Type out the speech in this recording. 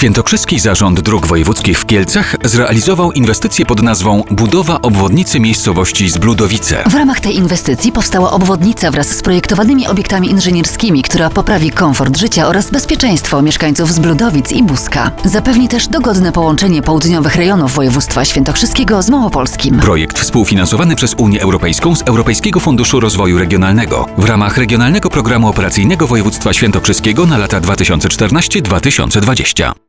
Świętokrzyski Zarząd Dróg Wojewódzkich w Kielcach zrealizował inwestycję pod nazwą Budowa obwodnicy miejscowości Zbludowice. W ramach tej inwestycji powstała obwodnica wraz z projektowanymi obiektami inżynierskimi, która poprawi komfort życia oraz bezpieczeństwo mieszkańców Zbludowic i Buska. Zapewni też dogodne połączenie południowych rejonów województwa świętokrzyskiego z Małopolskim. Projekt współfinansowany przez Unię Europejską z Europejskiego Funduszu Rozwoju Regionalnego w ramach Regionalnego Programu Operacyjnego Województwa Świętokrzyskiego na lata 2014-2020.